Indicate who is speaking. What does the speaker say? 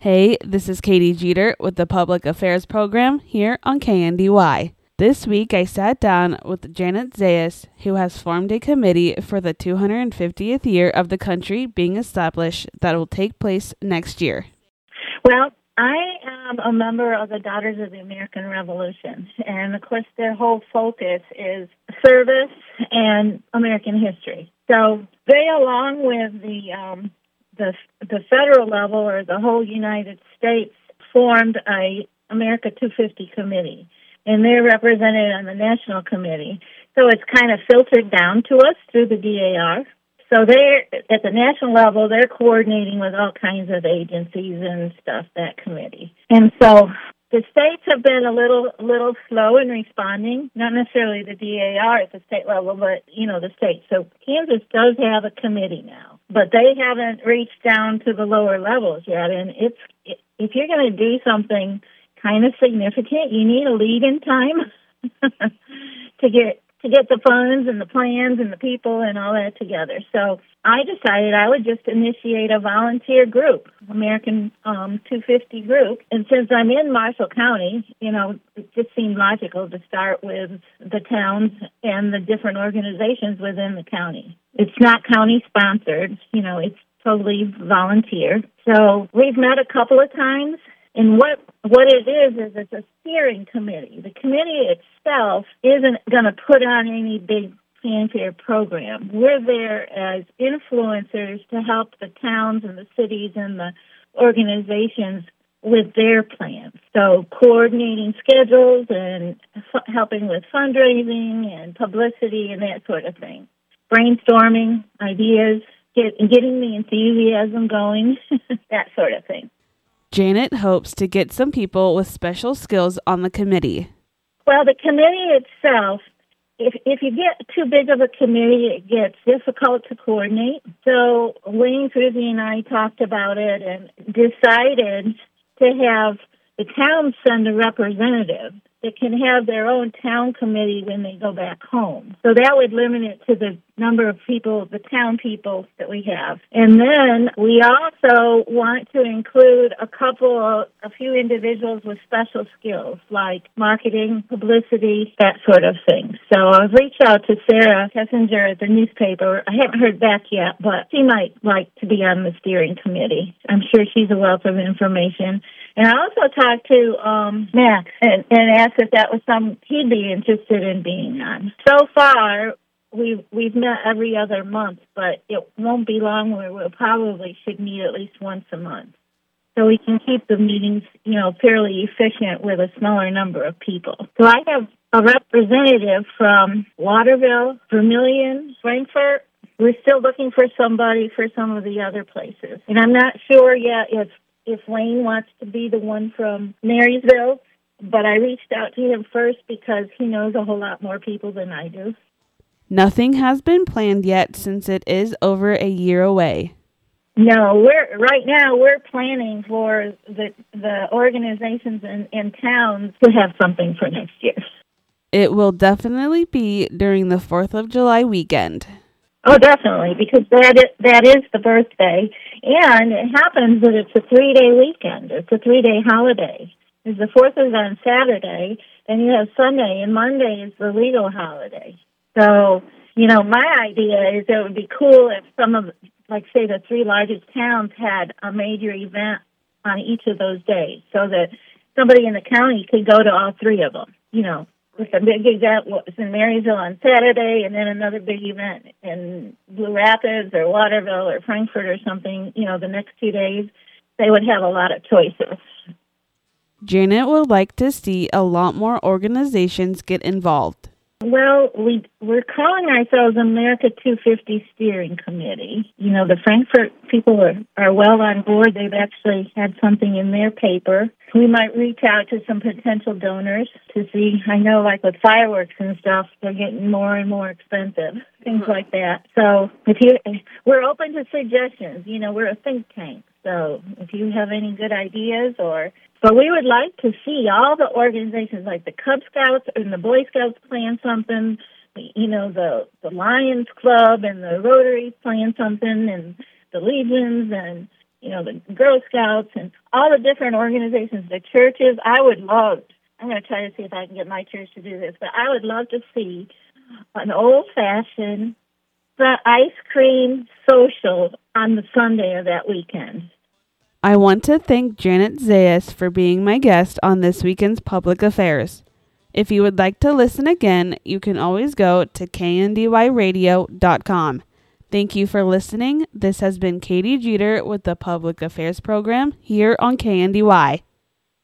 Speaker 1: Hey, this is Katie Jeter with the Public Affairs Program here on KNDY. This week I sat down with Janet Zayas, who has formed a committee for the 250th year of the country being established that will take place next year.
Speaker 2: Well, I am a member of the Daughters of the American Revolution, and of course their whole focus is service and American history. So they, along with the federal level or the whole United States, formed a America 250 committee, and they're represented on the national committee. So it's kind of filtered down to us through the DAR. So they're at the national level, they're coordinating with all kinds of agencies and stuff, that committee. And so the states have been a little slow in responding, not necessarily the DAR at the state level, but, the states. So Kansas does have a committee now, but they haven't reached down to the lower levels yet. And if you're going to do something kind of significant, you need a lead in time to get the funds and the plans and the people and all that together. So I decided I would just initiate a volunteer group, American 250 group. And since I'm in Marshall County, it just seemed logical to start with the towns and the different organizations within the county. It's not county sponsored, it's totally volunteer. So we've met a couple of times. And what it is it's a steering committee. The committee itself isn't going to put on any big fanfare program. We're there as influencers to help the towns and the cities and the organizations with their plans. So coordinating schedules and helping with fundraising and publicity and that sort of thing. Brainstorming ideas, getting the enthusiasm going, that sort of thing.
Speaker 1: Janet hopes to get some people with special skills on the committee.
Speaker 2: Well, the committee itself, if you get too big of a committee, it gets difficult to coordinate. So Wayne Frizzy and I talked about it and decided to have the town send a representative that can have their own town committee when they go back home. So that would limit it to the number of people, the town people that we have. And then we also want to include a few individuals with special skills like marketing, publicity, that sort of thing. So I've reached out to Sarah Kessinger at the newspaper. I haven't heard back yet, but she might like to be on the steering committee. I'm sure she's a wealth of information. And I also talked to Max and asked if that was something he'd be interested in being on. So far, we've met every other month, but it won't be long where we'll probably should meet at least once a month. So we can keep the meetings, fairly efficient with a smaller number of people. So I have a representative from Waterville, Vermilion, Frankfort. We're still looking for somebody for some of the other places. And I'm not sure yet if Wayne wants to be the one from Marysville, but I reached out to him first because he knows a whole lot more people than I do.
Speaker 1: Nothing has been planned yet since it is over a year away.
Speaker 2: No, right now we're planning for the organizations and towns to have something for next year.
Speaker 1: It will definitely be during the 4th of July weekend.
Speaker 2: Oh, definitely, because that is the birthday, and it happens that it's a 3-day weekend. It's a 3-day holiday. Because the 4th is on Saturday, then you have Sunday, and Monday is the legal holiday. So, my idea is it would be cool if some of, like, say, the 3 largest towns had a major event on each of those days so that somebody in the county could go to all 3 of them, With a big event was in Marysville on Saturday, and then another big event in Blue Rapids or Waterville or Frankfort or something, the next 2 days, they would have a lot of choices.
Speaker 1: Janet would like to see a lot more organizations get involved.
Speaker 2: Well, we're calling ourselves America 250 Steering Committee. The Frankfurt people are well on board. They've actually had something in their paper. We might reach out to some potential donors to see. I know, like with fireworks and stuff, they're getting more and more expensive, things like that. So we're open to suggestions. We're a think tank. So if you have any good ideas but we would like to see all the organizations like the Cub Scouts and the Boy Scouts plan something, the Lions Club and the Rotary plan something, and the Legions and, the Girl Scouts and all the different organizations, the churches. I'm going to try to see if I can get my church to do this, but I would love to see an old-fashioned ice cream social on the Sunday of that weekend.
Speaker 1: I want to thank Janet Zayas for being my guest on this weekend's Public Affairs. If you would like to listen again, you can always go to kndyradio.com. Thank you for listening. This has been Katie Jeter with the Public Affairs Program here on KNDY.